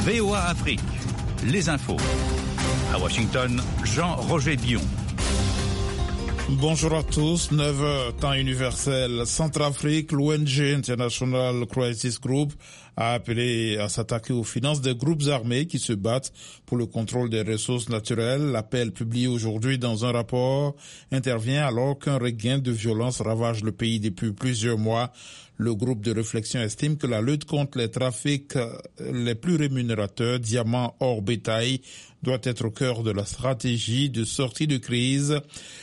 VOA Afrique, les infos. À Washington, Jean-Roger Bion. Bonjour à tous, 9h, temps universel. Centrafrique, l'ONG International Crisis Group a appelé à s'attaquer aux finances des groupes armés qui se battent pour le contrôle des ressources naturelles. L'appel publié aujourd'hui dans un rapport intervient alors qu'un regain de violence ravage le pays depuis plusieurs mois. Le groupe de réflexion estime que la lutte contre les trafics les plus rémunérateurs, diamants hors bétail, doit être au cœur de la stratégie de sortie de crise.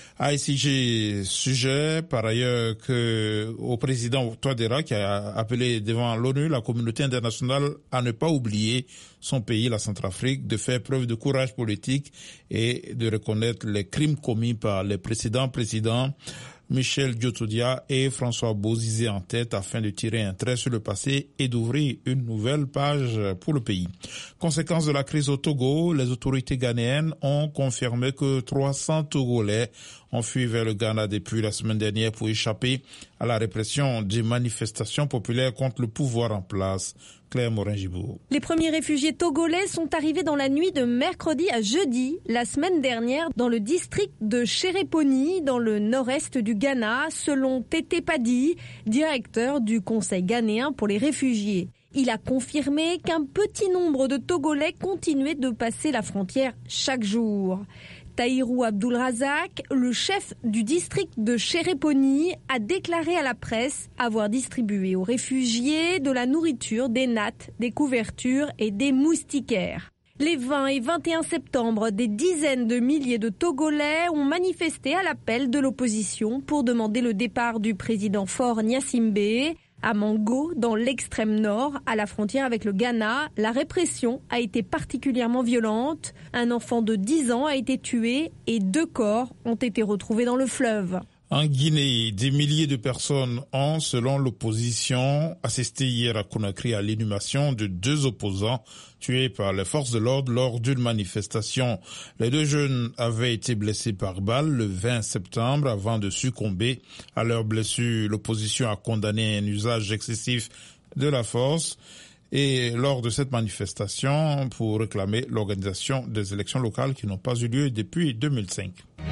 AICG sujet par ailleurs au président Touadéra qui a appelé devant l'ONU la communauté internationale à ne pas oublier son pays, la Centrafrique, de faire preuve de courage politique et de reconnaître les crimes commis par les précédents présidents. Michel Diotodia et François Bozizé en tête afin de tirer un trait sur le passé et d'ouvrir une nouvelle page pour le pays. Conséquence de la crise au Togo, les autorités ghanéennes ont confirmé que 300 Togolais ont fui vers le Ghana depuis la semaine dernière pour échapper à la répression des manifestations populaires contre le pouvoir en place. Claire Morin-Gibourg. Les premiers réfugiés togolais sont arrivés dans la nuit de mercredi à jeudi, la semaine dernière, dans le district de Chéréponi, dans le nord-est du Ghana, selon Tété Padi, directeur du Conseil ghanéen pour les réfugiés. Il a confirmé qu'un petit nombre de Togolais continuaient de passer la frontière chaque jour. Tahirou Abdulrazak, le chef du district de Chéréponi, a déclaré à la presse avoir distribué aux réfugiés de la nourriture, des nattes, des couvertures et des moustiquaires. Les 20 et 21 septembre, des dizaines de milliers de Togolais ont manifesté à l'appel de l'opposition pour demander le départ du président Faure Gnassingbé. À Mango, dans l'extrême nord, à la frontière avec le Ghana, la répression a été particulièrement violente. Un enfant de 10 ans a été tué et 2 corps ont été retrouvés dans le fleuve. En Guinée, des milliers de personnes ont, selon l'opposition, assisté hier à Conakry à l'inhumation de 2 opposants tués par les forces de l'ordre lors d'une manifestation. Les 2 jeunes avaient été blessés par balle le 20 septembre avant de succomber à leurs blessures. L'opposition a condamné un usage excessif de la force et lors de cette manifestation pour réclamer l'organisation des élections locales qui n'ont pas eu lieu depuis 2005.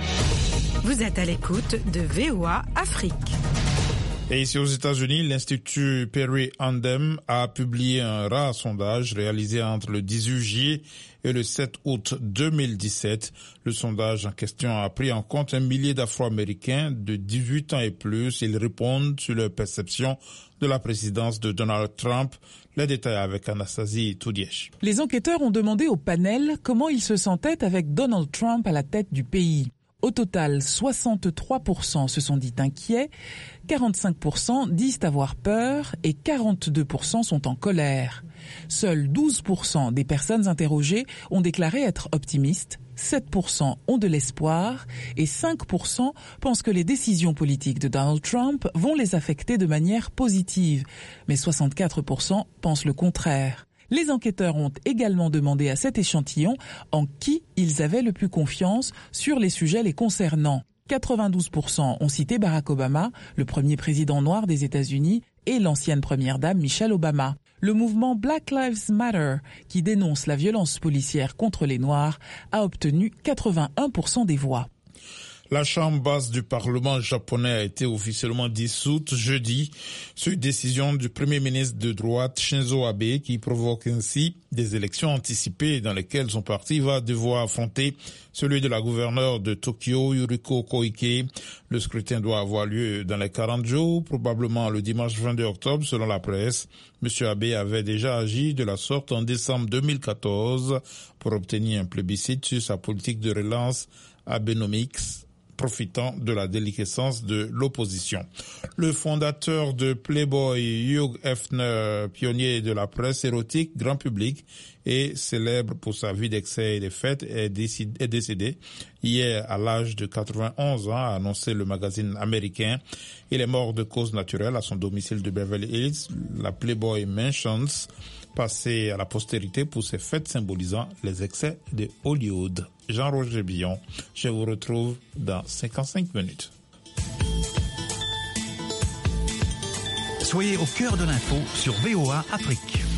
Vous êtes à l'écoute de VOA Afrique. Et ici aux États-Unis, l'Institut Perry Andem a publié un rare sondage réalisé entre le 18 juillet et le 7 août 2017. Le sondage en question a pris en compte 1 millier d'Afro-Américains de 18 ans et plus. Ils répondent sur leur perception de la présidence de Donald Trump. Les détails avec Anastasie Toudièche. Les enquêteurs ont demandé au panel comment ils se sentaient avec Donald Trump à la tête du pays. Au total, 63% se sont dit inquiets, 45% disent avoir peur et 42% sont en colère. Seuls 12% des personnes interrogées ont déclaré être optimistes, 7% ont de l'espoir et 5% pensent que les décisions politiques de Donald Trump vont les affecter de manière positive, mais 64% pensent le contraire. Les enquêteurs ont également demandé à cet échantillon en qui ils avaient le plus confiance sur les sujets les concernant. 92% ont cité Barack Obama, le premier président noir des États-Unis, et l'ancienne première dame Michelle Obama. Le mouvement Black Lives Matter, qui dénonce la violence policière contre les Noirs, a obtenu 81% des voix. La chambre basse du Parlement japonais a été officiellement dissoute jeudi sur décision du Premier ministre de droite Shinzo Abe qui provoque ainsi des élections anticipées dans lesquelles son parti va devoir affronter celui de la gouverneure de Tokyo, Yuriko Koike. Le scrutin doit avoir lieu dans les 40 jours, probablement le dimanche 22 octobre selon la presse. M. Abe avait déjà agi de la sorte en décembre 2014 pour obtenir un plébiscite sur sa politique de relance Abenomics, profitant de la déliquescence de l'opposition. Le fondateur de Playboy, Hugh Hefner, pionnier de la presse érotique grand public et célèbre pour sa vie d'excès et de fêtes, est décédé hier à l'âge de 91 ans, a annoncé le magazine américain. Il est mort de cause naturelle à son domicile de Beverly Hills, la Playboy Mansions, passé à la postérité pour ses fêtes symbolisant les excès de Hollywood. Jean-Roger Bion, je vous retrouve dans 55 minutes. Soyez au cœur de l'info sur VOA Afrique.